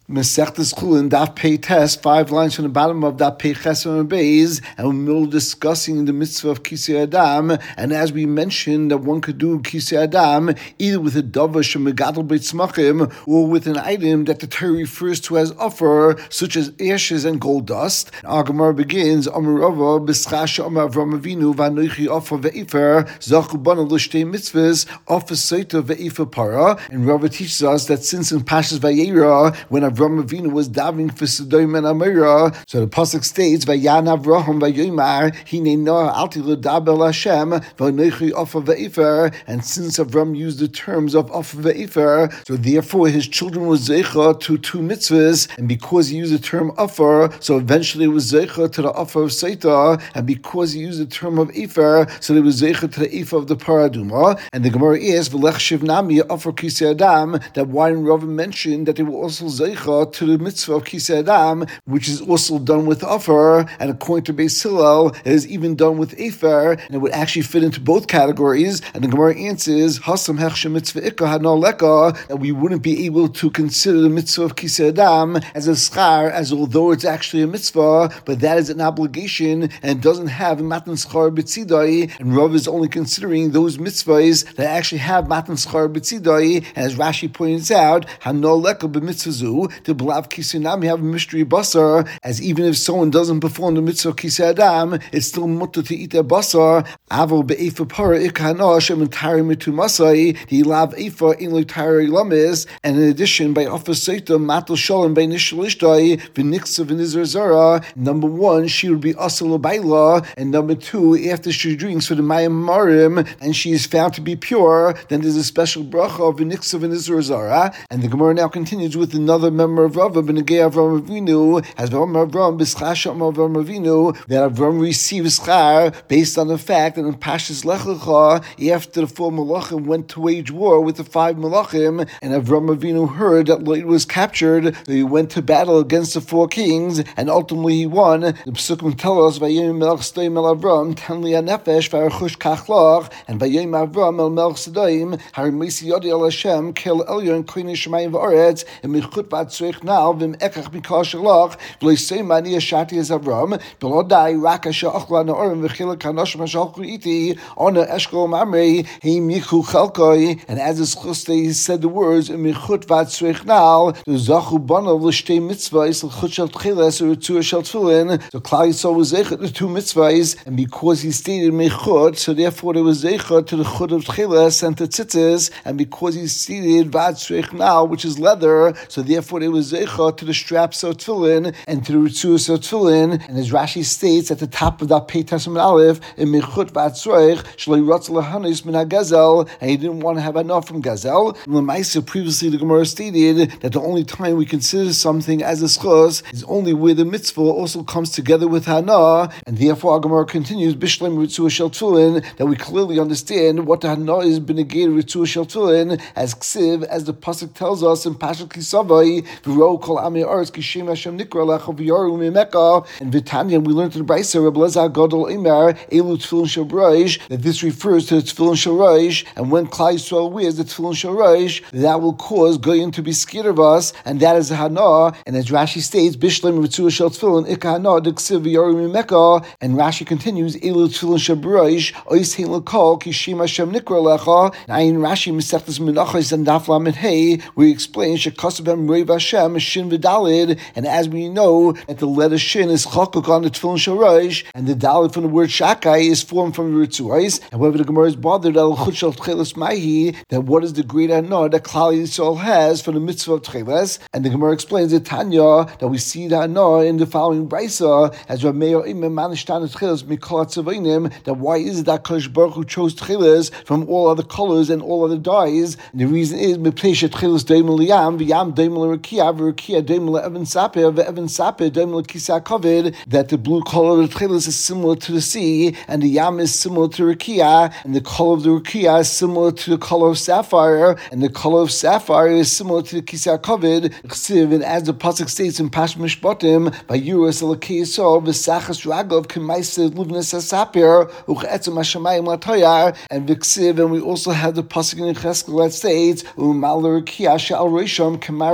Mesechtes Chulin, Daf Pei Tes, 5 lines from the bottom of Daf Pei Chesed and Beis, and we're discussing the mitzvah of Kisei Adam. And as we mentioned, that one could do Kisei Adam either with a dava shemegadol beitzmachim or with an item that the Torah refers to as offer, such as ashes and gold dust. Our Gemara begins, Amar Rava, B'schasha Amar Avram Avinu, V'anoichi offer ve'ifer, Zachu bana l'shtei mitzvahs, offer soita ve'ifer para. And Rava teaches us that since in Pashas Vayera, when Avram Avinu was davening for Sodom and Amora, so the pasuk states, "Vayan Avraham vayomar hinei noah alti l'daber Hashem v'anoichi offer ve'ifer." And since Avram used the terms of offer ve'ifer, so therefore his children were zeicha to two mitzvahs, and because he used the term offer, so eventually it was zeicha to the offer of seita, and because he used the term of ifer, so it was zeicha to the ifer of the paraduma. And the Gemara is v'lech shivnami offer kisei adam, that why Rava mentioned that they were also zeicha to the mitzvah of Kisei Adam, which is also done with offer, and according to Beis Hillel, it is even done with Efer, and it would actually fit into both categories. And the Gemara answers, Hasam hechshe mitzvah ikka hana leka, that we wouldn't be able to consider the mitzvah of Kisei Adam as a schar, as although it's actually a mitzvah, but that is an obligation, and doesn't have matan schar b'tzidai, and Rav is only considering those mitzvahs that actually have matan schar b'tzidai, and as Rashi points out, hana leka b'mitzvah zu, to Blav Kisunam, you have a mystery basar, as even if someone doesn't perform the mitzvah Kisei Adam, it's still mutter to eat their basar. Avo be'efa para ikana shem entire mitu masai, the lav efa in l'tire lamis, and in addition, by office seita matal shalom by nishalishtai v'niksa v'nizar zara. Number one, she would be asal baila, and number two, after she drinks for the mayim marim, and she is found to be pure, then there's a special bracha of v'niksa v'nizar zara. And the Gemara now continues with another member of Rava b'negei Avram Avinu, as Avram b'schasha Avram Avinu, that Avram receives schar based on the fact that in Pashas Lech Lecha, after the 4 Malachim went to wage war with the 5 Malachim, and Avram Avinu heard that Lot was captured, that he went to battle against the 4 kings, and ultimately he won. The Pesukim tell us, Vayom Melech Sodom el Avram, Ten li hanefesh v'archush kachlach, and Vayom Avram el Melech Sodom, Harimisi Yodi el Hashem, Kel Elyon Koine Shemayim v'Aretz, and Michut v'Atzrich Now v'im Ekach Mikal Shalach, v'Leisei Mani Ashati as Avram, Belodai Rak Asher Achla Na'orim v'Chilek Hanosh Mashalchu Iti, Ona Eshkol Mamrei, Heim Yichu Chelkoi, and as his chus they said the words, Michut v'Atzrich Now, the Zachu Bana l'shtei mitzvahs, l'chut shel tchilas, or l'tzur shel tefillin, so Klal Yisrael was zeichet the 2 mitzvahs, and because he stated Michut, so therefore there was zeichet to the chut of tchilas and to tzitzis, and because he stated v'Atzrich Now, which is leather, so therefore there was zeichet to the straps of tefillin and to the ritzuas of tefillin. And as Rashi states at the top of that Pei Testament Aleph, in Michut v'Atzroich shloi ratz lahanis min hagezel, and he didn't want to have enough from gazel. L'maisa, previously the Gemara stated that the only time we consider something as a schos is only where the mitzvah also comes together with hana, and therefore our Gemara continues bishleim ritzuas shel tefillin, that we clearly understand what the hana is b'negei ritzuas shel tefillin as ksiv, as the pasuk tells us in Pashat Kisavai, v'ro kol amei aretz kishem Hashem nikra lecha v'yaru mimeka. And Vitanya, we learned in the Brisa, Reb Elazar Gadol Emer elu tefillin shel reish, that this refers to the tefillin shel reish, and when Klal Yisrael wears the tefillin shel reish, that will cause goyim to be scared of us, and that is a hana. And as Rashi states, bishleim ritzuas shel tefillin ikka hana d'ksiv v'yaru mimeka. And Rashi continues, elu tefillin shel reish ois hein lekol kishem Hashem nikra lecha. Now in Rashi Mesechtes Menachos and Daf Lamed Hey, we explain shekasab hem reiv Hashem shin v'dalid, and as we know that the letter shin is chakuk on the tefillin shel reish, and the dalid from the word shakai is formed from the ritzuos. However, the Gemara is bothered al chut shel tchelas mahi, that what is the great hana that Klal Yisrael has for the mitzvah of tchelas. And the Gemara explains in Tanya that we see the hana in the following brisa as Rav Meir Imam manishtan tchelas mikol tzavainim, that why is it that Kadosh Baruch Hu chose tchelas from all other colors and all other dyes? And the reason is mipnei shetchelas daimel liyam v'yam daimel l'rakia v'rakia daimel l'evan sapir v'evan sapir daimel l'kisa kovid, that the blue color of the tchelas is similar to the sea, and the yam is similar to rakia, and the color of the rakia is similar to the color of sapphire, and the color of sapphire is similar to the kisa kovid. And as the pasuk states in Pash Mishpatim, by Yuras Elokei Yisrael v'sachas ragov k'maisa luvnes hasapir u'chetzim hashamayim latoyar, and v'ksiv. And we also have the pasuk in Cheskel that states u'mal l'rakia she'al reisham k'mare evan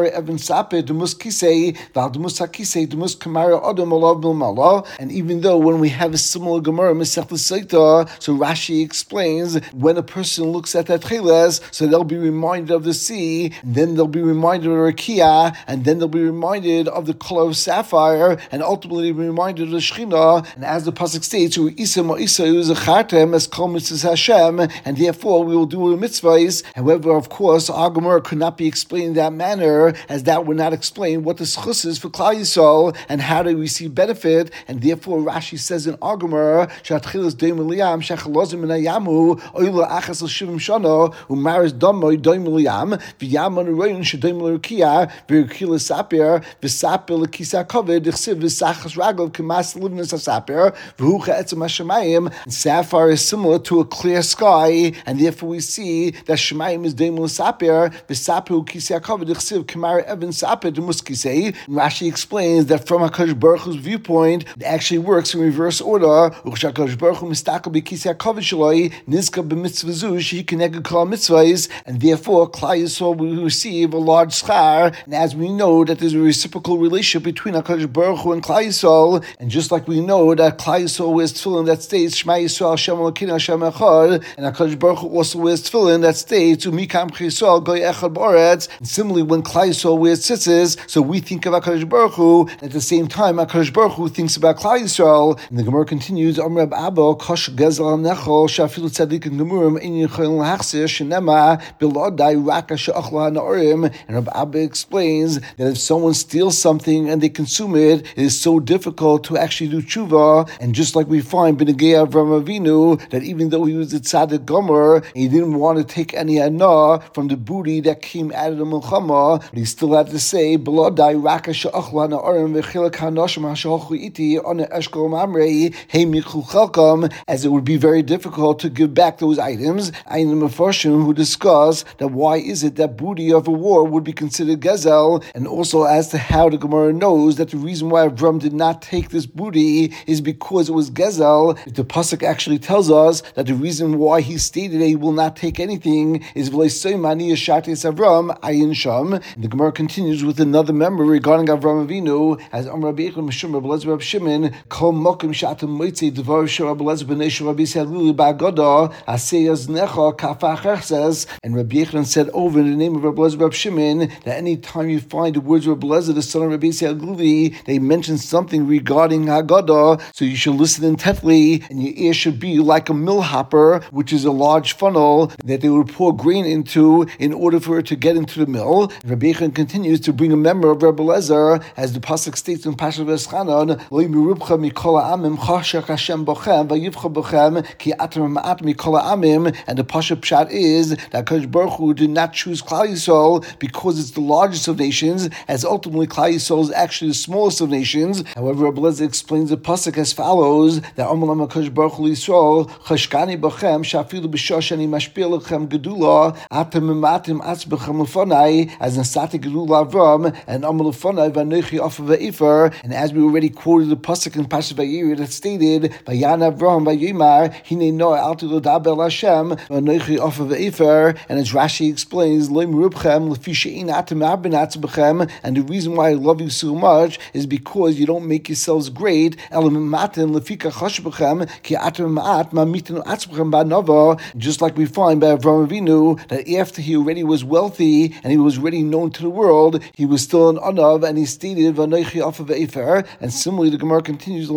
Sape Dumus Kisei Val Dumus Hakisei Dumus Kamara Adam Olav Milmala. And even though when we have a similar Gemara Masechta Saita, so Rashi explains when a person looks at that Cheles, so they'll be reminded of the sea, and then they'll be reminded of Rakia, and then they'll be reminded of the color of sapphire, and ultimately be reminded of the Shechina. And as the pasuk states, as kol mitzvahs Hashem, and therefore we will do a mitzvahs. However, of course, our Gemara could not be explained in that manner, as that would not explain what the schus is for Klal Yisrael and how they receive benefit. And therefore, Rashi says in our Gemara, "Shatchilas deim liyam shechalozim minayamu oila achas l'shivim shana umaris damoy deim liyam v'yam anurein shedeim l'rukia v'rukia l'sapir v'sapir l'kisa kaved d'chsiv v'sachas raglav k'mas livnus hasapir v'hu cha'etzim hashemayim." Sapphire is similar to a clear sky, and therefore we see that Shemayim is deim l'sapir v'sapir l'kisa kaved d'chsiv k'mar even sapir d'mus kisei. Rashi explains that from HaKadosh Baruch Hu's viewpoint, it actually works in reverse order. HaKadosh Baruch Hu mistakel b'kisa kaved shaloi nizka b'mitzvah zu shehi keneged kol mitzvahs, and therefore Klal Yisrael will receive a large schar. And as we know that there's a reciprocal relationship between HaKadosh Baruch Hu and Klal Yisrael, and just like we know that Klal Yisrael wears tefillin that states Shema Yisrael Hashem Elokeinu Hashem Echad, and HaKadosh Baruch Hu also wears tefillin that states Umikam Yisrael Goy Echad B'Oretz. And similarly, when Klal Yisrael wears tzitzis, so we think of HaKadosh Baruch Hu, and at the same time HaKadosh Baruch Hu thinks about Klal Yisrael. And the Gemara continues, Amr Abba Kosh Gezel Nechol Shafilu Tzadik and Gemurim In Yichol Hachsir Shenema Bilodai Raka She'achla Ha'Naorim. And Rabbi Abba explains that if someone steals something and they consume it, it is so difficult to actually do tshuva. And just like we find B'negei Avram Avinu, that even though he was a tzaddik gomer, he didn't want to take any hana from the booty that came out of the milchama, but he still had to say Bilodai Raka She'achla Ha'Naorim V'chilak Ha'Noshim Ha'Shachochu Iti On Eshkol Mamrei Hey Michu Chalkam, as it would be very difficult to give back those items. Ein Mefarshim who discuss that why is it that booty of a war would be considered gezel, and also as to how the Gemara knows that the reason why Avram did not take this booty is because it was gezel. The pasuk actually tells us that the reason why he stated that he will not take anything is v'leisoymani yashatis Avram ayin sham. And the Gemara continues with another memory regarding Avram Avinu, as Amar Rabbi Yechon Mishum Rabbi Elazar Rabbi Shimon Kol Mokim Shatam Moitzi Devar Shel Rabbi Elazar B'nei Shel Rabbi Yisrael Lili Ba'Goda Aseyaz Necha Kafach says. And Rabbi Yechon said over in the name of Rabbi Elazar Rabbi Shimon that any time you find the words of Rabbi Elazar the son of Rabbi Yisrael Lili, they mention something regarding Haggadah, so you should listen intently, and your ear should be like a mill hopper, which is a large funnel that they would pour grain into in order for it to get into the mill. And Rabbi Yechon continues to bring a memory of Rabbi Elazar, as the pasuk states in Parashat V'eschanan, Lo yirubcha mikol ha'amim chashach Hashem bochem v'yivcha bochem ki atam ma'at mikol ha'amim. And the pasuk pshat is that HaKadosh Baruch Hu did not choose Klal Yisrael because it's the largest of nations, as ultimately Klal Yisrael is actually the smallest of nations. However, Rabbi Elazar explains the pasuk as follows: that Amalam HaKadosh Baruch Hu Yisrael chashkani bochem shafilu b'shoshani mashpil lechem gedula atam ma'atim atzbechem lefonai, as nasati gedula Avram and Amal lefonai v'anochi ofa v'efer. And as we already quoted the pasuk in Parashat Vayera that stated Vayan Avram v'yimar hine noah alti lodaber Hashem v'anochi ofa v'efer. And as Rashi explains, Lo merubchem lefi she'in atam ma'aben atzbechem, and the reason why I love you so much is because you don't make yourselves great. Just like we find by Avraham Avinu, that after he already was wealthy and he was already known to the world, he was still an Anav, and he stated V'anochi ofa v'efer. And similarly, the Gemara continues,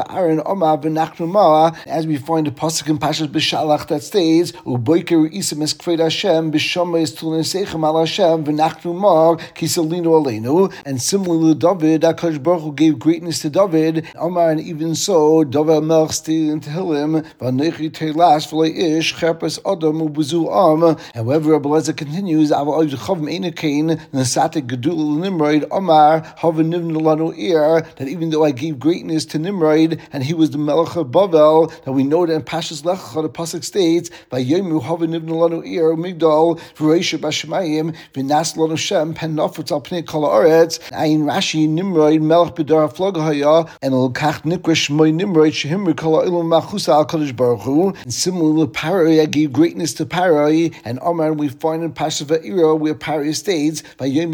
as we find the pasuk in Parashat B'Shalach that states, Uboiker isim es kved Hashem b'shama es tulin seichem al Hashem v'nachnu mar kisalinu aleinu. And similarly, David, HaKadosh Baruch Hu gave greatness to David, Omar, and even so, David Melch stated in Tehillim, V'anochi teilas v'lei ish cherpes adam u'buzu am. However, Rabbi Elazar continues, Aval oiv chavim einakein nasatek gedul Nimrod Omar haven nivnu lanu ir, that even though I gave greatness to Nimrod and he was the Melech of Bavel, that we know that in Pashas Lech Lecha, the pasuk states, "Vayomu havu nivnu lanu ir migdal v'reisha b'shemayim v'nas lanu Shem pen nafutz al pnei kol haaretz." Ayin Rashi Nimrod melech b'dar flogahaya and l'kach nikra shmoi Nimrod shehimri kol ha'ilum machusa al Kadosh Baruch Hu. And similarly, Parai, I gave greatness to Parai, and Omar we find in Pashas Va'ira where Parai states, "Vayomu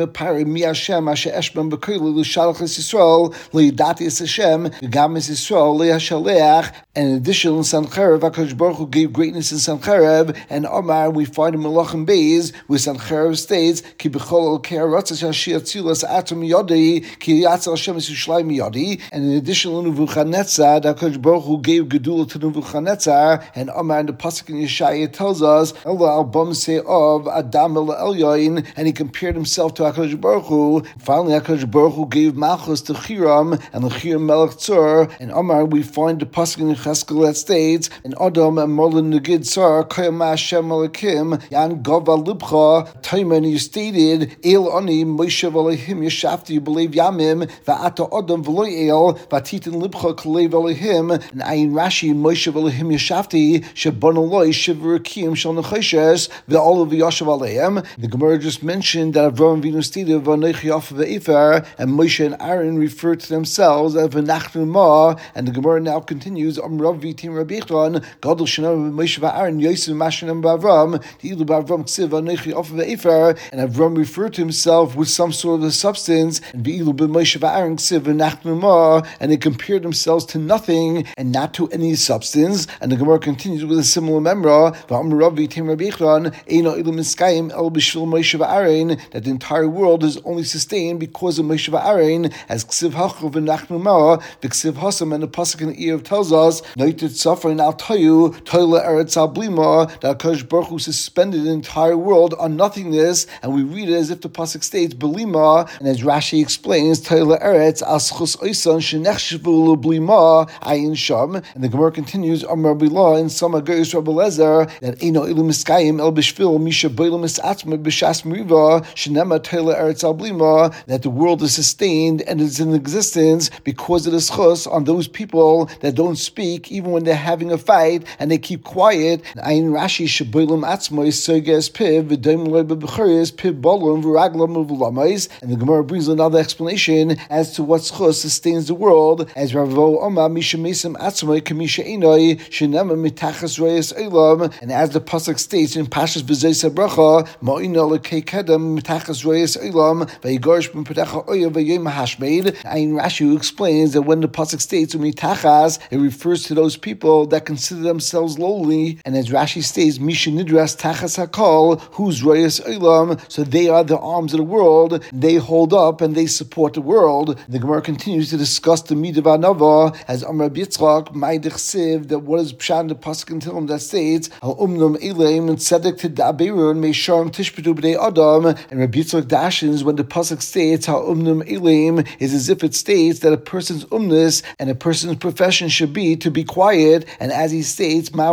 Pari Mi Hashem Asher Eshbam B'Koilu L'Shalach Yisrael L'Yidati Es Hashem V'Gam Es Yisrael L'Hashaleach. And in addition, in Sancherev, HaKadosh Baruch Hu gave greatness in Sancherev, and Omar, we find in Melachim Beis, where Sancherev states, Ki B'chol Elkei Haratzos Hashem Yatzilas Atom Yodei, Ki Yatzal Hashem Yisrael Miyodi. And in addition, in Nebuchadnezzar, HaKadosh Baruch Hu gave Gedula to Nebuchadnezzar, and Omar in the pasuk in Yeshaya tells us, Ela al Bamsei of Adam El Elyoin, and he compared himself to HaKadosh Baruch Hu. Finally, HaKadosh Baruch Hu gave Malchus to Hiram, and the Hiram Melech Tzur, and Omar, we find the pasuk in Cheskel that states, and Adam and Merlin Negid Tsar, Kayam Hashem Malakim, Yan Gava Libcha, Taiman, you stated, El Ani, Moshe Valehim, Yeshafti, you believe Yamim, Va'ata Adam Veloy El, Vatitin Libcha, Kalev Valehim, and Ayin Rashi, Moshe Valehim Yeshafti, Shabon Eloi, Shivrakim, Shal Necheshes, Ve'ol of Yashav Aleim. The Gemara just mentioned that Avraham Avinu stated, V'Neichi Yaf Ve'efer, and Moshe and Aaron referred to themselves as V'Nachnu Ma, and the Gemara now continues, Rav Vitim Rabbi Yechon, Gadol Shanam Moshe VaAaron Yosef Mashanim Bavram, Ilu Bavram Ksiv Anechi Ofer VeEfer, and Avram referred to himself with some sort of a substance, and Ilu Moshe VaAaron Ksiv Nachnu Ma, and they compared themselves to nothing and not to any substance. And the Gemara continues with a similar memra, Rav Vitim Rabbi Yechon, Eino Ilu Miskayim El B'Shvil Moshe VaAaron, that the entire world is only sustained because of Moshe VaAaron, as Ksiv Hachav Nachnu Ma, the Ksiv Hasam, and the pasuk in the Erev tells us, Noited Safar I'll tell you, Toila Eretz Al Blima, that HaKadosh Baruch Hu suspended the entire world on nothingness, and we read it as if the pasuk states Belima, and as Rashi explains, Toila Eretz Al Schus Oisan Shenechshvu Blima Ayin Sham, and the Gemara continues, Amar Bilah in Sama Geis Rabbi Lezer, that Eino Ilu Miskayim El Bishvil Misha Boilam Misatzma B'Shas Meriva Shenema Toila Eretz Al Blima, that the world is sustained and is in existence because of the schus on those people that don't speak even when they're having a fight and they keep quiet. Ayin Rashi Shaboilam Atzmois Serges Piv V'Daim Loy B'Bechuris Piv Bolum V'Raglam V'Lamais. And the Gemara brings another explanation as to what schus sustains the world, as Ravo Oma Misha Mesim Atzmoi Kamisha Enoi Shenema Mitachas Reyes Elam, and as the pasuk states in Pashas B'Zei Sabracha Ma'ina Lekei Kedem Mitachas Reyes Elam V'Yigorish B'Pedacha Oya V'Yem Hashmeid. Ayin Rashi explains that when the pasuk states Mitachas, it refers to those people that consider themselves lowly, and as Rashi states, Misha Nidras Tachas Hakol, who's Reyes Elam, so they are the arms of the world, they hold up and they support the world. The Gemara continues to discuss the Midah V'Anava, as Amar Yitzchak, Ma'idich Siv, that what is Pshat in the Pasuk in Tehillim that states, Al Umnum Elam, and Tzedek to Da'aberun, Meisharim Tishpetu B'nei Adam, and Rabbi Yitzchak dashes when the Pasuk states, How Umnum Elam, is as if it states that a person's umnus and a person's profession should be to be quiet, and as he states, that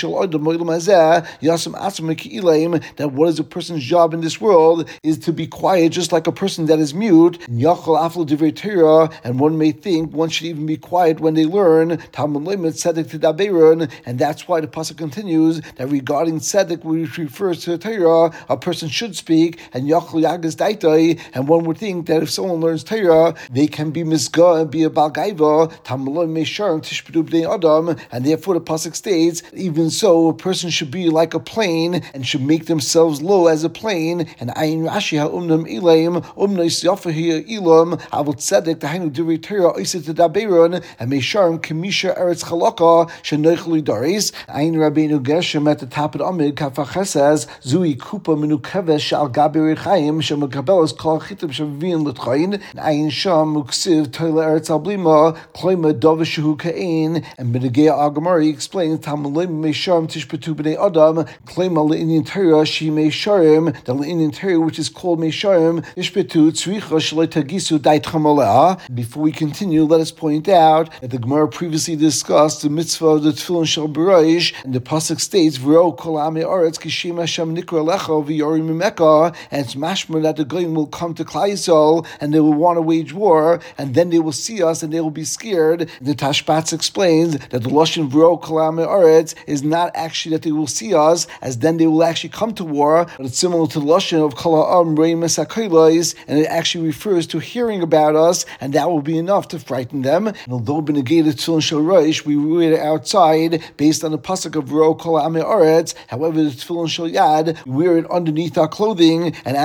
what is a person's job in this world is to be quiet, just like a person that is mute. And one may think one should even be quiet when they learn. And that's why the pasuk continues that regarding tzedek, which refers to the Torah, a person should speak, and and one would think that if someone learns Torah, they can be misga and be a balgaiva, and therefore the pasuk states, even so, a person should be like a plane and should make themselves low as a plane. And Ayin Rashi ha'umnam ilayim umnais yafahi ilam avot tzedek tahainu divrei Torah oiset daberon and meisharim kamisha eretz chalaka shenoichli daris. Ayin Rabbeinu Gershom at the top of the Amid Kafach says zui kupa minu kevesh shal gabi rechaim shemakabelas kol chitim shavin l'tchayin. Ayin sham uksiv toila eretz alblima kloima dovashu kain. And Benegei Agamari explains Tamalim Meisharim Tishpetu B'nei Adam claim al Indian Torah she Meisharim the Indian Torah which is called Meisharim Tishpetu Tzricha Shalei Tagisu Dait Chamalea. Before we continue, let us point out that the Gemara previously discussed the mitzvah of the Tefillin Shel B'Rosh, and the pasuk states V'ro Kol Amei Aretz Kishem Hashem Nikra Lecha V'Yorim Mimeka, and it's mashma that the Goyim will come to Klal Yisrael and they will want to wage war, and then they will see us and they will be scared. The Tashbats explains that the Lashon V'ro Kol Amei Aretz is not actually that they will see us, as then they will actually come to war, but it's similar to the Lashon of Kol Ha'am Reim Esakaylos, and it actually refers to hearing about us, and that will be enough to frighten them. And although B'negei Tefillin Shel Rosh, we read it outside based on the pasuk of V'ro Kol Amei Aretz. However, the Tefillin Shel Yad, we wear it underneath our clothing, and as the pasuk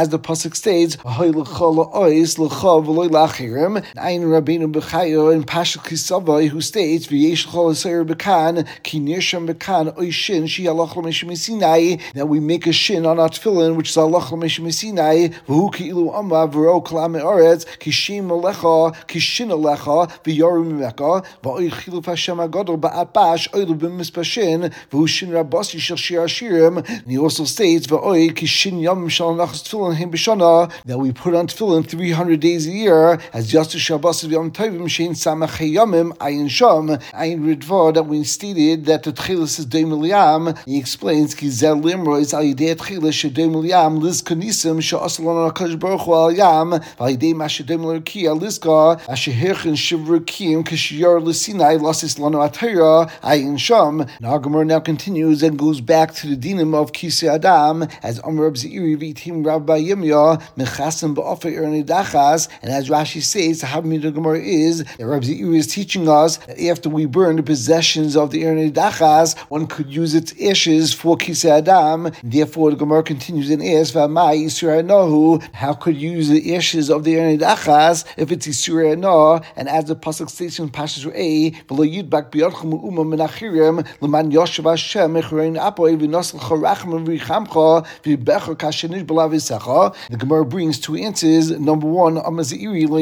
pasuk states, "Ahoy l'cha la'ois l'cha v'loy la'achirim." Ein Rabbeinu Bechayo in Pashas Kisavai who states, "V'yesh l'cha l'seir bekan ki nirsham bekan oishin she halach l'meshim Sinai," that we make a shin on our tefillin, which is halach l'meshim Sinai. V'hu ki'ilu amma v'ro klam me'aretz ki shem alecha ki shin alecha v'yorim meka v'oy chiluf Hashem agadol ba'at bash oilu b'mispashin v'hu shin rabasi shel shir ashirim. And he also states, "V'oy ki shin yom shal nachas tefillin him b'shana," that we put on tefillin 300 days a year, as Yasu Shabbos of Yom Tovim Shein Samach Yomim Ayin Shom Ayin Ridva, that we stated that the Tchilas is Deim Liam. He explains Ki Zel Limrois Al Yidei Tchilas Shedeim Liam Liz Kanisim She'asalon HaKadosh Baruch Hu Al Yam Al Yidei Mashedeim L'Rki Al Lizka Asher Hirchen Shivrukim Kishiyar L'Sinai Lasis Lano Atayra Ayin Shom. Now Gemara now continues and goes back to the dinim of Kisei Adam, as Amar Rab Zeiri V'Itim Rabbi Yemya Mechasim Ba'Ofer Ernei Dachas. And as Rashi says, the Havamid of Gemara is that Rabbi Zeiri is teaching us that after we burn the possessions of the Ernei Dachas, one could use its ashes for Kisei Adam. Therefore, the Gemara continues and asks, "V'amai Yisur Hanohu?" How could you use the ashes of the Ernei Dachas if it's Yisur Hanoh? And as the pasuk states in Pashas Re'eh, "V'lo yidbak b'yadchem u'uma min achirim l'man yoshev Hashem mechurein apoy v'nosel charachem v'richamcha v'becher kashenish b'lav yisecha." The Gemara brings two answers. Number one, we're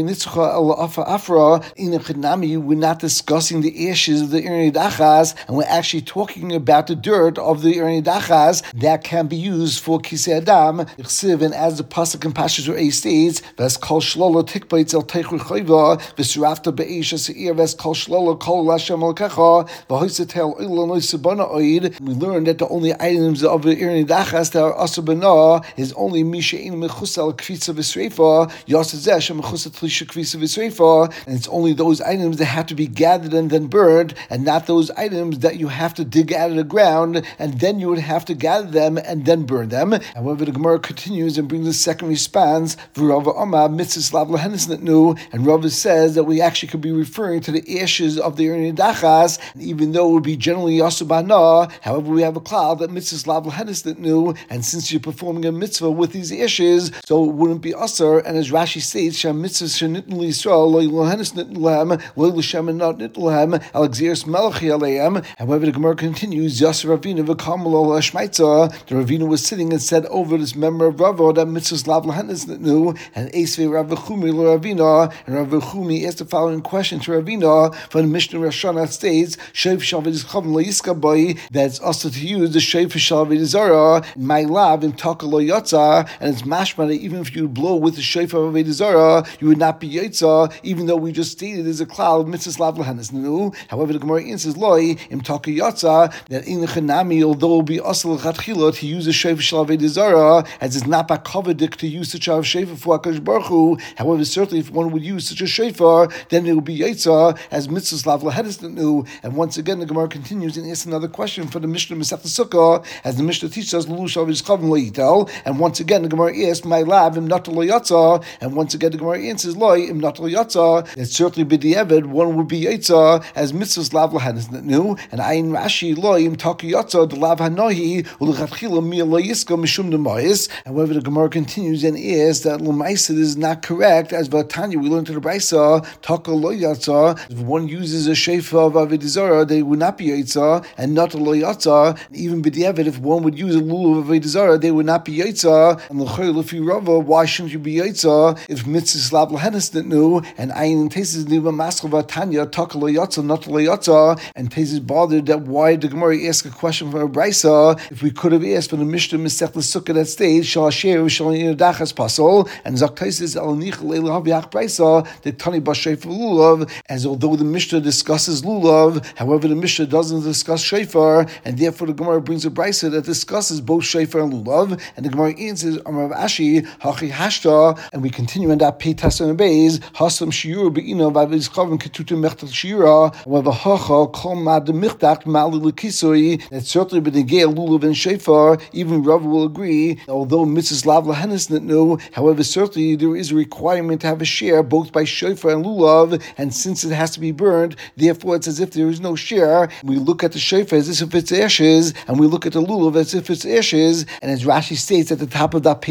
not discussing the ashes of the Ernei Dachas, and we're actually talking about the dirt of the Ernei Dachas that can be used for Kisei Adam. And as the pasuk in Pashas Re'eh states, "Ves kol shlola tikbaitz el teichu chayva v'surafta be'esh seir ves kol shlola kol Hashem alkecha v'hoisetel oil noisebana oid." We learned that the only items of the Ernei Dachas that are asabana is only mishein mechusel kvitza v'sreifa yosezeh mechusel tlisha kvitza v'sreifa, and it's only those items that have to be gathered and then burned, and not those items that you have to dig out of the ground and then you would have to gather them and then burn them. However, the Gemara continues and brings the second response, V'Rava Amma mitzvah lav lahenis netnu, and Rava says that we actually could be referring to the ashes of the Ernei Dachas, even though it would be generally yasubana. However, we have a cloud that mitzvah lav lahenis netnu, and since you're performing a mitzvah with these ashes, so it wouldn't be usher. And as Rashi states, Shem mitzvah shenitn l'Yisrael lo lahenis netnu lehem lo l'shem and not nitn lehem alexeris melachi aleim. However, the Gemara continues, Yasser Ravina v'kamel al hashmaitza. The Ravina was sitting and said over this member of Rava that mitzvah lav lahenis netnu, and Esvei Rav Chumi l'Ravina, and Rav Chumi asked the following question to Ravina from the Mishnah Rashana states, Sheif shalved is chavim lo yiska boy, that it's also to use the sheif shalved zara my lav in taka lo yatza, and it's mashma that even if you blow with the sheif of avodah zara, you would not be yatza, even though we just stated there's a cloud mitzvah lav lahenis netnu. However, the Gemara answers loy im taka yatza, that in the chanami, although it will be asal chatchila to use the sheif shalved zara, as it's not bakavadik to use such a sheif for HaKadosh Baruch Hu. However, certainly if one would use such a shofar, then it would be yatza as mitzvah lav lahenis netnu. And once again, the Gemara continues and asks another question for the Mishnah Masechta Sukkah, as the Mishnah teaches us lulu shavish chavim lo yitel. And once again, the Gemara asks my lav im natal lo yatza. And once again, the Gemara answers loy im natal lo yatza. That certainly b'di'evid one would be yatza as mitzvah lav lahenis netnu. And ayin Rashi loy im taki yatza the lav hanohi ulechatchila mi lo yiska mishum demayis. However, the Gemara continues and asks that l'maisa is not correct, as Vatanya we learned to the Brisa taka lo yatza. If one uses a sheifa of avodah zara, they would not be yatza, and not a lo yatza. Even b'di'evid, if one would use a lulav of avodah zara, they would not be yatza. And l'chayr l'fi Rava, why shouldn't you be yatza if mitzvah lav lahenis netnu? And ayin and tesis niva maskal Vatanya taka lo yatza, not lo yatza. And tesis bothered that why the Gemara asked a question from a Brisa if we could have asked from the Mishnah Masechta Sukkah that stage shal asher shal yidachas pasol, and Zakaisis al nich le'lav yach Brisa the tani b'shayf lulav, as although the Mishnah discusses lulav, however the Mishnah doesn't discuss shayfar, and therefore the Gemara brings a brisa that discusses both shayfar and lulav, and the Gemara answers Amar Rav Ashi hachi hashta, and we continue in that peitas and beis hasam shiur beina v'aviz chavim ketutim mechtat shiura however hacha kol mad michtat mali lekisui, that certainly b'negei lulav and shayfar even Rav will agree, although mitzvah lav lahenis netnu, however certainly there is a requirement to have a share both by shofar and lulav, and since it has to be burned, therefore it's as if there is no share. We look at the shofar as if it's ashes, and we look at the lulav as if it's ashes, and as Rashi states at the top of that peitas on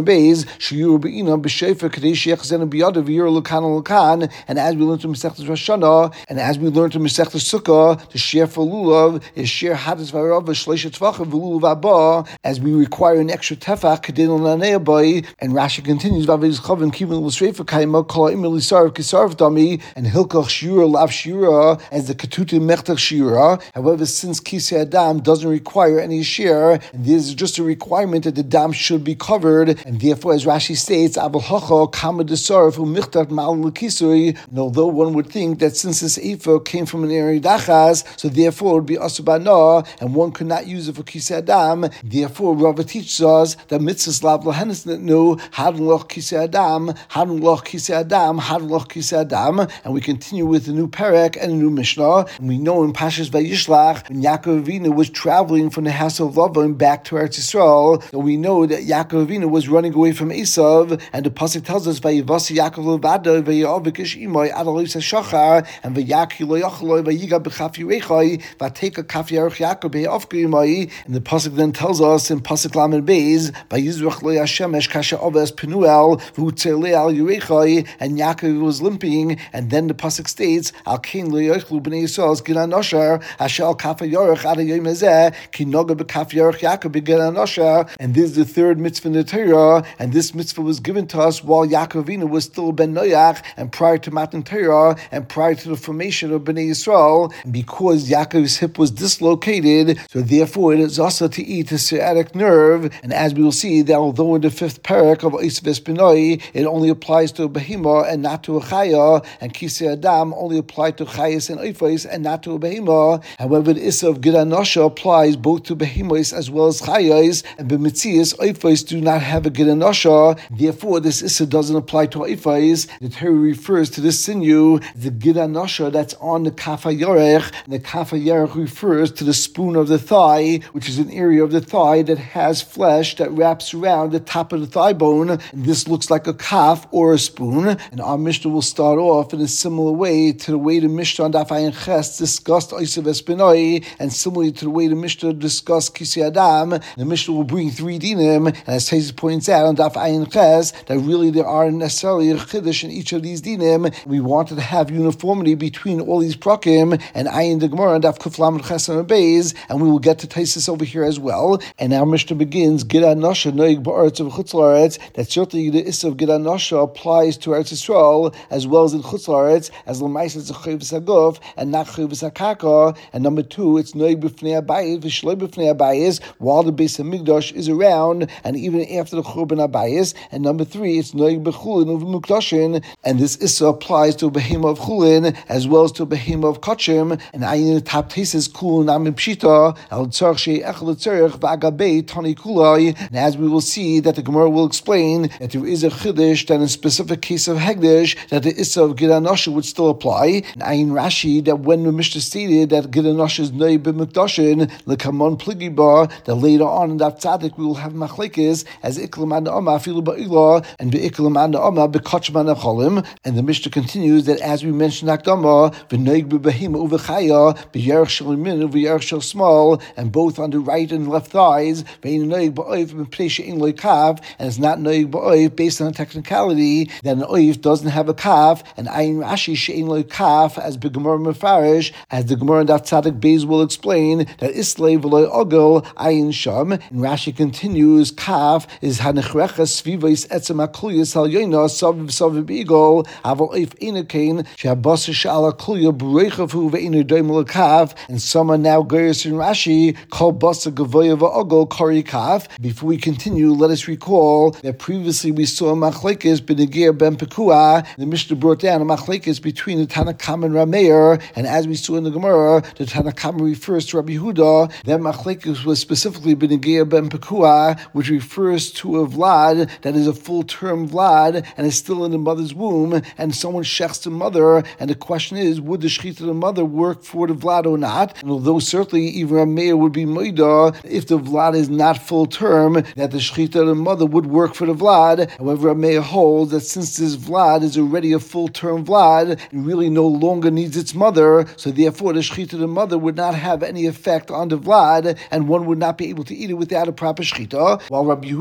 and Beis, Shiur Be'ina B'Shefer Kadesh Yechzen B'Yadav Yer Lukan Lukan, and as we learned to Masechtas Rosh Hashanah, and as we learned to Masechtas Sukkah, the Shir for Lulav is Shir Hadis V'Arav V'Shleisha Tvachim V'Lulav Abba, as we require an extra tefach Kedin L'Nanei Abai, and Rashi continues Vaviz Chavim Kivin L'Sreifa Kaima Kol Imel Yisarv Kisarv Dami, and Hilkach Shira Lav Shira as the Ketutim Mechtach Shira. However, since Kisei Adam doesn't require any shir, and this is just a requirement that the dam should be covered, and therefore, as Rashi states, Aval Hacha Kama Desarv Umichtat Mal L'Kisui. And although one would think that since this ephah came from an area dachas, so therefore it would be asubana, and one could not use it for Kisei Adam. Therefore, Rava teaches us that mitzvahs lav lahenis no hadun loch Kisei Adam, hadun loch Kisei Adam, hadun loch Kisei Adam, and we continue with the new perek and a new Mishnah. And we know in Pashas Vayishlach, when Yaakov Avinu was traveling from the house of Lavan back to Eretz Yisrael, so we know that Yaakov Avinu was running away from Esav, and the pasuk tells us Vayivasi Yaakov levado Vayavikish Imoi Adalos Shachar and Vayaki Lo Yachloi Vayiga B'Chaf Yirechai Vateka Kaf Yarech Yaakov Be'Afka Imoi. And the pasuk then tells us in pasuk Lamed Beis Vayizrach Lo Yashemesh Kasha Oves Penuel V'Utzele Al Yirechai, and Yaakov was limping, and then the pasuk states Al Kain Lo Yochlu B'nei Yisrael Gilan Nosher Hashal Kaf Yarech Ada Yom Hazeh Ki Noga B'Kaf Yarech Yaakov B'Gilan Nosher. And this is the third mitzvah in the Torah, and this mitzvah was given to us while Yaakov Avinu was still Ben Noach, and prior to Matan Torah, and prior to the formation of Bnei Yisrael. And because Yaakov's hip was dislocated, so therefore it is also to eat a sciatic nerve. And as we will see, that although in the fifth parak of Eisves Benoi, it only applies to a behima and not to a chaya, and Kisei Adam only applies to chayas and oifos and not to a behima. However, the issa of Gidanosha applies both to behimos as well as chayas, and b'mitzias oifos do not have a Gidanosha. Therefore, this issa doesn't apply to oifos. The Torah refers to this sinew, the Gidanosha that's on the Kaf HaYorech, and the Kaf HaYorech refers to the spoon of the thigh, which is an area of the thigh that has flesh that wraps around the top of the thigh bone, and this looks like a kaf or a spoon. And our Mishnah will start off in a similar way to the way the Mishnah on Daf Ayin Ches discussed Oisav Espinoi, and similarly to the way the Mishnah discussed Kisei Adam. The Mishnah will bring three dinim, and as Taisus points out on Daf Ayin Ches, that really there aren't necessarily a chiddush in each of these dinim. We wanted to have uniformity between all these prakim, and Ayin the Gemara on Daf Kuf Lamed Ches and Beis, and we will get to Taisus over here as well. And our Mishnah begins Gida Nosha Noig Ba'aretz of Chutz La'aretz, that certainly the issa of Gida Nosha applies to Eretz Yisrael as well as in Chutz La'aretz, as L'maisa it's a Chayvus HaGuf and not Chayvus HaKaka. And number two, it's Noig B'fnei Abayis V'shloi B'fnei Abayis while the Beis HaMikdash is around and even after the Churban Abayis. And number three, it's Noig B'chulin Uv'Mukdashin, and this issa applies to a Behema of Chulin as well as to a Behema of Kachim. And Ayin the top tases Kul Namim Pshita Al Tzarch Shei Echel Tzarech V'Agabei Tani Kulai. And as we will see that the Gemara will explain that there is a chiddush that in a specific case of Hegdish that the issa of Gidanosha would still apply. And Ayin Rashi that when the Mishnah stated that Gidanosha is Noy B'Mukdashin L'Kamon Pligiba, that later on in that Tzadik we will have Machlekes as Iklam Amma Afilu Ba'ila and Be'iklam Amma Be'Kachman Acholim. And the Mishnah continues that as we mentioned Akdama V'Noig B'Behima Uv'Chaya B'Yerech Shel Min Uv'Yerech Shel Small, and both on the right and left thighs Ve'in Noig Ba'Oiv B'Pnei She'in Lo Kav, and it's not Noig Ba'Oiv based on a technicality that an Oiv doesn't have a Kav, and Ayin Rashi She'in Lo Kav as B'Gemara Mefarish, as the Gemara in that Tzadik Beis will explain that Islay V'Lo Ogel Ayin Sham. And Rashi continues Kav is Hanechrecha Svivais Etzem Akluyas Al Yoina Sav Sav B'Igol Aval Oiv Einakain She'abasa She'ala Kluya B'Reichavu Ve'inu Doim Lo Kav. And some are now Geras in Rashi Kol Basa Gavoya V'Ogel Kari Kav. Before we continue, let us recall that previously we saw Machlekes B'Negir Ben Pekua. The Mishnah brought down a Machlekes between the Tanakam and Rameir, and as we saw in the Gemara, the Tanakam refers to Rabbi Yehuda. That Machlekes was specifically B'Negir Ben Pekua, which refers to a Vlad that is a full-term Vlad and is still in the mother's womb, and someone shechs the mother, and the question is, would the shechita of the mother work for the Vlad or not? And although certainly even Rameir would be Moida if the Vlad is not full-term, that the shechita of the mother would work for the Vlad. However, Rameir holds that since this Vlad is already a full-term Vlad, it really no longer needs its mother, so therefore the shechita of the mother would not have any effect on the Vlad, and one would not be able to eat it without a proper shechita. While Rabbi Yehuda holds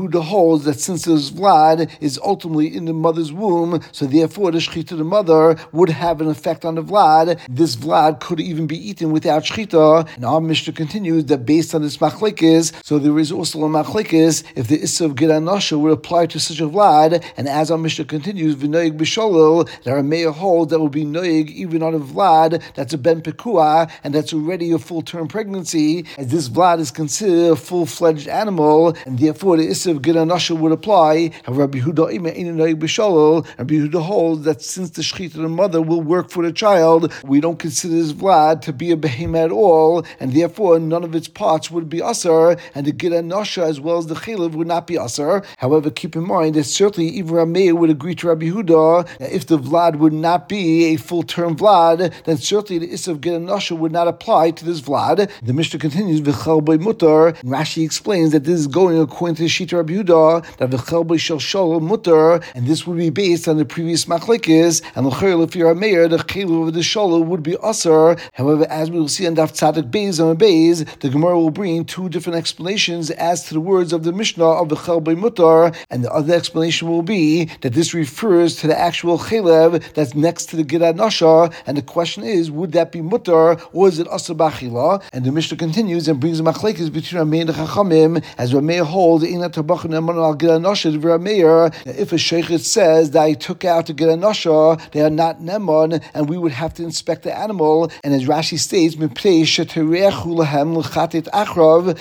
holds that since this Vlad is ultimately in the mother's womb, so therefore the shechita of the mother would have an effect on the Vlad. This Vlad could even be eaten without shechita. And our Mishnah continues that based on this machlekes, so there is also a machlekes if the issa of Gid Anosha would apply to such a Vlad. And as our Mishnah continues, v'noig b'sholol, that our mayor holds that will be noig even on a Vlad that's a ben pekua and that's already a full-term pregnancy, as this Vlad is considered a full-fledged animal, and therefore the issa of Gid Anosha would apply. However, Rabbi Yehuda ima ein noig b'sholol, Rabbi Yehuda holds that since the shechita of the mother will work for the child, we don't consider this Vlad to be a behemoth at all, and therefore none of its parts would be asar, and the Gid Anosha as well as the chelev would not be asar. However, keep in mind that certainly even Rameir would agree to Rabbi Yehuda that if the Vlad would not be a full-term Vlad, then certainly the issa of Gid Anosha would not apply to this Vlad. The Mishnah continues, v'chel b'y mutar, and Rashi explains that this is going according to the Shita Rabbi Yehuda, that v'chel b'y shel sholol mutar, and this would be based on the previous machlekes, and l'chayr l'fi Rameir, the chelev of the sholol would be asar. However, as we will see on Daf Tzadik Beis on Beis, the Gemara will bring two different explanations as to the words of the Mishnah of the Chel B'y Mutar, and the other explanation will be that this refers to the actual chelev that's next to the Gid Anosha, and the question is, would that be mutar or is it asur b'achila? And the Mishnah continues and brings a machlekes between Rameir and the Chachamim, as Rameir holds Eina Tabach Ne'eman al Gid Anosha. Rameir, if a sheikhet says that I took out the Gid Anosha, they are not neman, and we would have to inspect the animal. And as Rashi states, Mipnei sheterechu lahem l'chatet achrav,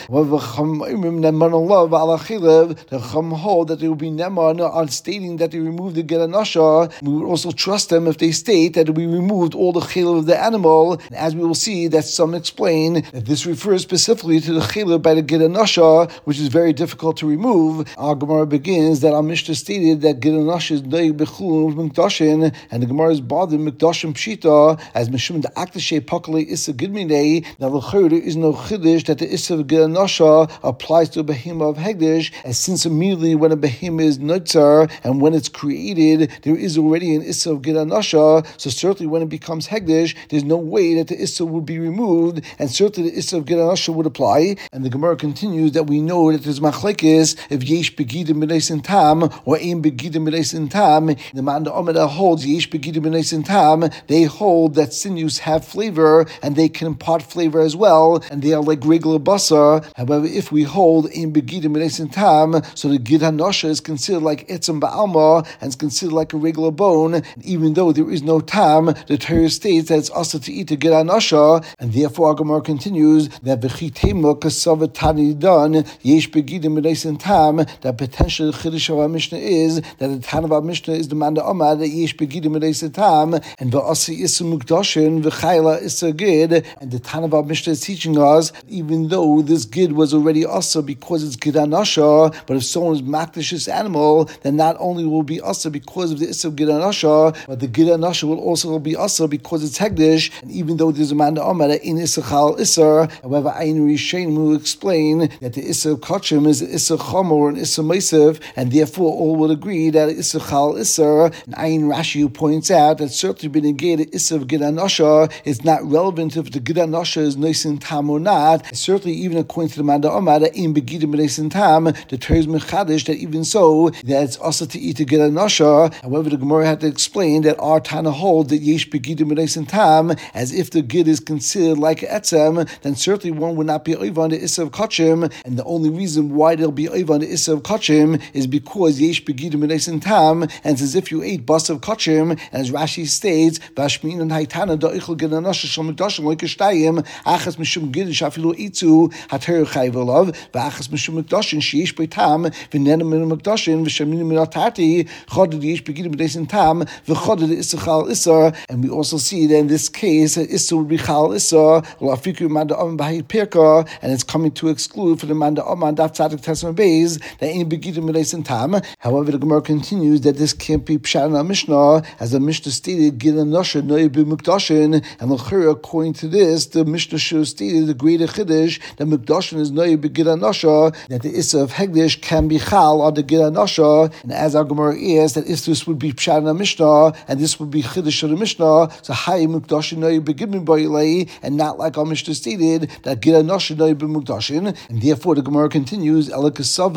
neman alav ala chelev. The Chacham hold that they will be neman on stating that they removed the Gid Anosha. We would also trust them if they state that we removed all the chelev of the animal. And as we will see, that some explain that this refers specifically to the chelev by the Gid Anosha, which is very difficult to remove. Our Gemara begins that our Mishnah stated that Gid Anosha is noig b'chulun mikdashin, and the Gemara is bothered mikdashim pshita as mishum the aktashe pakale issa gidminei. Now there is no chiddush that the issa of Gid Anosha applies to a behemoth of hegdish, as since immediately when a behemoth is nutzar and when it's created, there is already an issa of Gid Anosha. So certainly when it becomes hegdish, there's no way that the issa would be removed, and certainly the issa of Gid Anosha would apply. And the Gemara continues that we know that there's machlekes if yesh begidim b'neisin tam or ein begidim b'neisin tam. The man the Amida holds yesh begidim b'neisin tam. They hold that sinews have flavor and they can impart flavor as well, and they are like regular basar. However, if we hold ein begidim b'neisin tam, so the Gid Anosha is considered like etzem ba'alma and it's considered like a regular bone. And even though there is no tam, the Torah states that it's also to eat the Gid Anosha, and therefore our Gemara continues that v'chitema kasav tani dan yesh begidim b'neisin tam. That potentially the chiddush of our Mishnah is that the Tan of our Mishnah is the man the Amad that yesh begidim b'neisin tam, and v'asi issa mukdashin v'chayla issa gid. And the Tan of our Mishnah is teaching us even though this gid was already asa because it's Gid Anosha, but if someone is makdish this animal, then not only will it be asa because of the issa of Gid Anosha, but the Gid Anosha will also be asa because it's hegdish. And even though there's a man the Amad in issa chal issa, however, Ayin Rishain will explain that the issa of kachim is the issa chomer or an issa meisiv, and therefore all will agree that issa chal issa. And Ayin Rashi points out that certainly being negated issa of Gid Anosha is not relevant if the Gid Anosha is noisin tam or not. And certainly even according to the man the Amad in begidim b'neisin tam, the Torah is mechadish that even so that it's also to eat the Gid Anosha. However, the Gemara had to explain that our Tana hold that yesh begidim b'neisin tam, as if the gid is considered like etzem, then certainly one would not be over on the issa of kachim, and the only reason why there'll be over on the issa of kachim is because yesh begidim b'neisin tam, and it's as if you ate bas of kachim, and as Rashi states, v'ashmin and haitana da'ichel Gid Anosha shal mikdashim like shtayim achas mishum gid shafilu itzu hater chayv olav v'achas mishum mikdashin sheyesh beitam v'nena min mikdashin v'shamina min atati chadid yesh begidim b'neisin tam v'chadid issa chal issa. And we also see that in this case issa would be chal issa l'afiku manda oman b'hayit pirka, and it's coming to exclude for the manda oman daf tzadik tesma beis that ain't begidim b'neisin tam. However, the Gemara continues that this can't be pshat in our Mishnah, as the Mishnah stated Gid Anosha noy b'mikdashin, and l'chira according to this the Mishnah should have stated the greater chiddush that mikdashin is noy b'Gid Anosha, that the issa of hegdish can be chal on the Gid Anosha. And as our Gemara is that if this would be pshat in our Mishnah and this would be chiddush of the Mishnah, so hay mikdashin noy b'gidmin b'ilei, and not like our Mishnah stated that Gid Anosha noy b'mikdashin. And therefore the Gemara continues elakasavar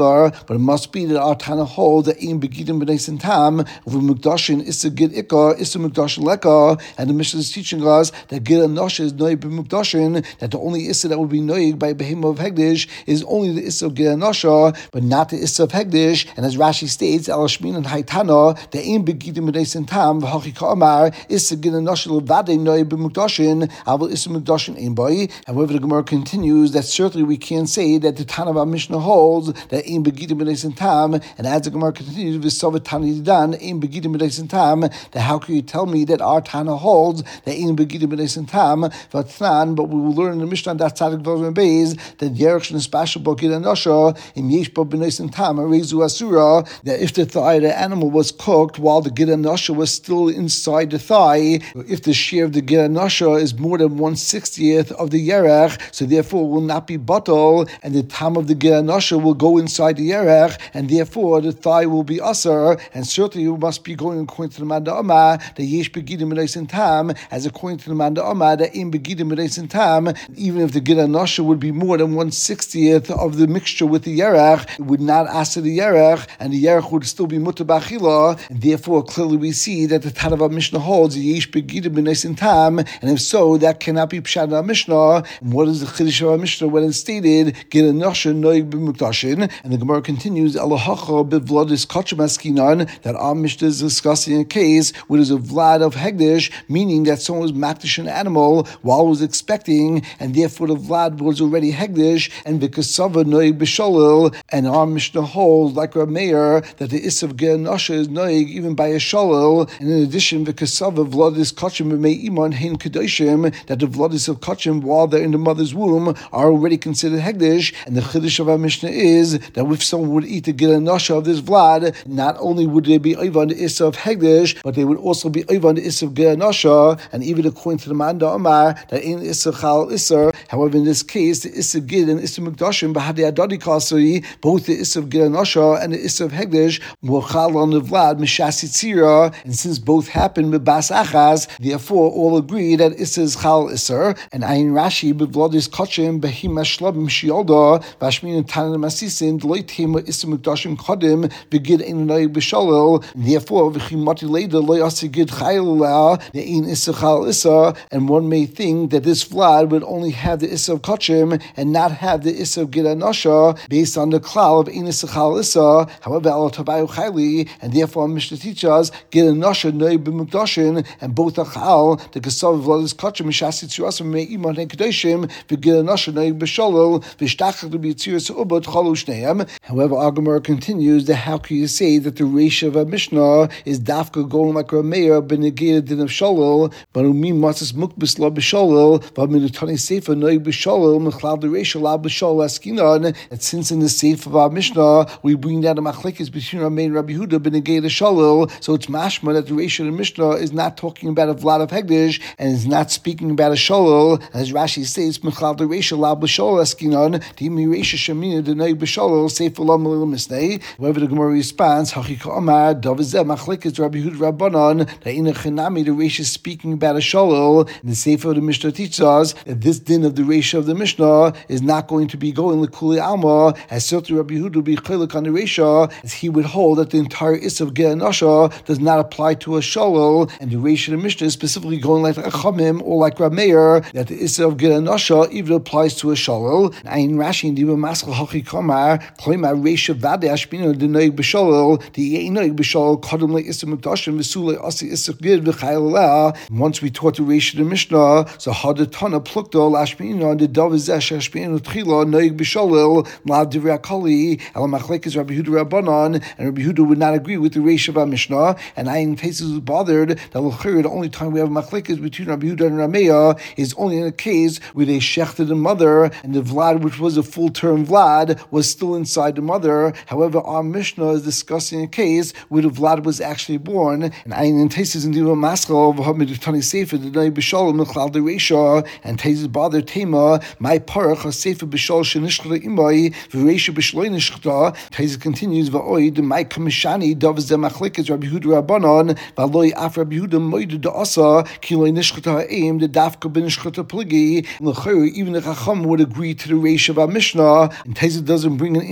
but it must be that our Tana holds that Ein Begidim B'nai Sintam, over Mukdashin Issa Gid Ikka, Issa Mukdashin Leka, and the Mishnah is teaching us that Gid Anosha is Noig B'Mukdashin, that the only Issa that would be Noig by Behemah of Hegdish is only the Issa of Gid Anosha, but not the Issa of Hegdish. And as Rashi states, Al Shmin and Haitana, the Ein Begidim B'nai Sintam, V'Hachi Ka'amar, Issa Gid Anosha Levade Noig B'Mukdashin, Aval Issa Mukdashin Ein Bai. However, the Gemara continues that certainly we can't say that the Tana of our Mishnah holds that Ein Begidim B'nai Sintam, and as the Gemara continues, V'Savat Tani Dan, Ein Begidim B'nai Sintam, that how can you tell me that our Tana holds that Ein Begidim B'nai Sintam, V'Tnan, but we will learn in the Mishnah that Tzadik V'Avim Beis, that Yerech Sh'Nespashal Bo Gid Anosha, Im Yesh Bo B'nai Sintam, Arezu Asura, that if the thigh of the animal was cooked while the Gid Anosha was still inside the thigh, if the share of the Gid Anosha is more than 1/60th of the Yerech, so therefore will not be bottle, and the tam of the Gid Anosha will go inside the Yerech, and therefore the thigh will be usher, and certainly you must be going according to the Manda Amma, the Yesh Begidim B'nai Sintam, as according to the Manda Amma, the Ein Begidim B'nai Sintam, even if the Gid Anosha would be more than 1/60th of the mixture with the Yerech, it would not aser the Yerech, and the Yerech would still be Mutter B'Achila, and therefore clearly we see that the Tana Mishnah holds the Yesh Begidim B'nai Sintam, and if so, that cannot be Pshat Mishnah. And what is the Chiddush of our Mishnah when it's stated Gid Anosha Noig B'Mukdashin? And the Gemara continues Elahacha B'Vladis Kachim Askinan, that our Mishnah is discussing a case where there's a Vlad of Hegdish, meaning that someone was makdish an animal while it was expecting, and therefore the Vlad was already Hegdish, and V'Kasava Noig B'Sholil, and our Mishnah holds like our mayor that the Issa of Gid Anosha is Noig even by a Sholil, and in addition V'Kasava Vladis Kachim B'Mei Iman Hein Kedoshim, that the Vladis of Kachim while they're in the mother's womb are already considered Hegdish, and the Chiddush of our Mishnah is that if someone would eat the Gid Anosha of this Vlad, not only would they be over on the Issa of Hegdish, but they would also be over on the Issa of Gid Anosha, and even according to the Manda Amar, that in Issa Chal Issa. However, in this case, the Issa Gid and Issa Mukdashim, Bahadi Adadi Kasari, both the Issa of Gid Anosha and the Issa of Hegdish, were Chal on the Vlad, Mishasi Tzira, and since both happened with Bas Achaz, therefore all agree that Issa is Chal Issa, and Ayin Rashi, Bevladis Kachim, Behim Ashlabim Shiolda, Vashmin and Tanan Masisin, Loitema Issa Mukdashim Kodim, Begid Einai Bishalil, therefore, V'chimati Leda, Loyasi Gid Chayla, the Ein Issa Chal Issa, and one may think that this Vlad would only have the Issa of Kachim and not have the Issa of Gid Anosha, based on the klal of Ein Issa Chal Issa. However, Al Tabayu Chayli, and therefore Mishnah teaches Gid Anosha Noig B'Mukdashin, and both are Chal, the Kasav Vladis Kachim, Mishasi Tzuasim, Mei Iman Hein Kedoshim, V'Gid Anosha Noig B'Sholil, V'Shtachach L'B'Yitzir Se'ubot Chalu Shneim. However, our Gemara continues that how can you say that the ratio of a Mishnah is dafka going like a mayor b'negir din of Sholil, but umi matzis mukbis la b'Sholil, but minutani sefer noig b'Sholil, mechlal the ratio la b'Sholil askinan. And since in the sefer of our Mishnah we bring down the machlekes between our main Rabbi Yehuda b'negir the Sholil, so it's mashma that the ratio of the Mishnah is not talking about a Vlad of Hegdish and is not speaking about a Sholil. As Rashi says, mechlal the ratio la b'Sholil askinan, the imi ratio shemina the noig b'Sholil sefer la m'lil misnei. However, the Gemara responds, Hachika Amar, Davizeh machlekes Rabbi Yehuda Rabbanon, that in a chenami the Reish is speaking about a Sholil, and the Sefer of the Mishnah teaches us that this din of the Reish of the Mishnah is not going to be going l'kuli alma, as certainly Rabbi Yehuda would be chiluk on the Reish, as he would hold that the entire Issa of Gid Anosha does not apply to a Sholil, and the Reish of the Mishnah is specifically going like a Chamim or like Rav Meir, that the Issa of Gid Anosha even applies to a Sholil. And in Rashi in Diba Maskal Hachika Amar, Kloimar Reish Vade Ashpina the Noig b'Sholil, the Noig b'Sholil Kodem le Issa Mukdashim v'Sule Asi Issa Gid v'Chayil. Once we taught the Reish of the Mishnah, so Hadatana Plukto Lashpina the Davizesh Ashpina Tchila Noig b'Sholil Lav Divrei Akali Al Machlekes Rabbi Yehuda Rabbanon, and Rabbi Yehuda would not agree with the Reish of our Mishnah, and Ayin Tesis was bothered that the only time we have Machlekes between Rabbi Yehuda and Rameya is only in a case where they shechted the mother, and the Vlad, which was a full-term Vlad, was still inside the mother. However, our Mishnah is discussing a case where the Vlad was actually born, and Ayin Tesis in the Maskal of Hamidutani Sefer the Noig b'Sholil Mechlal the Reisha, and Tesis bothered Tema my parach Sefer b'Shol shenishchta imay v'Reisha b'Shloi nishchta. Tesis continues v'Oid my kamishani davz the machlekes Rabbi Yehuda Rabbanon v'Loi af Rabbi Yehuda moed the asa kiloi nishchta aim the dafka b'nishchta pligi. Even the Chacham would agree to the Reish of our Mishnah, and Tesis doesn't bring an answer to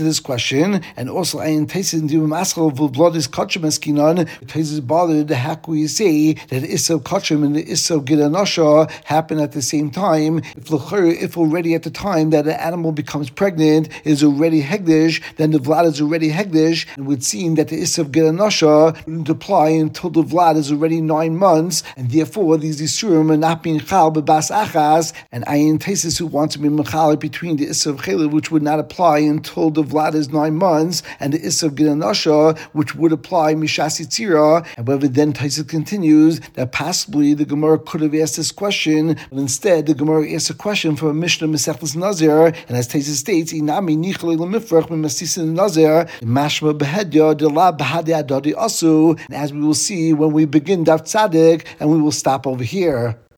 this question, and also Ayin Taisin Divim Aschal blood is Kachim Eskinon. Taisis bothered. How can we say that Isav Kachim and the Isav Gidanosha happen at the same time? If already at the time that an animal becomes pregnant is already Hegdish, then the Vlad is already Hegdish, and would seem that the Isav Gidanosha wouldn't apply until the Vlad is already 9 months, and therefore these Isurim are not being Chal Bebas Achas, and Ayin Taisis who wants to be Mechal between the Isav Chelev, which would not apply until the Vlad is 9 months, and the Isav Gidanosha, which would apply Mishas Yitzira. However, then Taisis continues that possibly the Gemara could have asked this question, but instead the Gemara asked a question from a Mishnah Masechtas Nazir, and as Taisis states, Inami Nichalei Lemifrach Mimasisin Nazir Mashma Behedya Dela Bahadi Adadi Asu. And as we will see when we begin Daf Tzadik, and we will stop over here.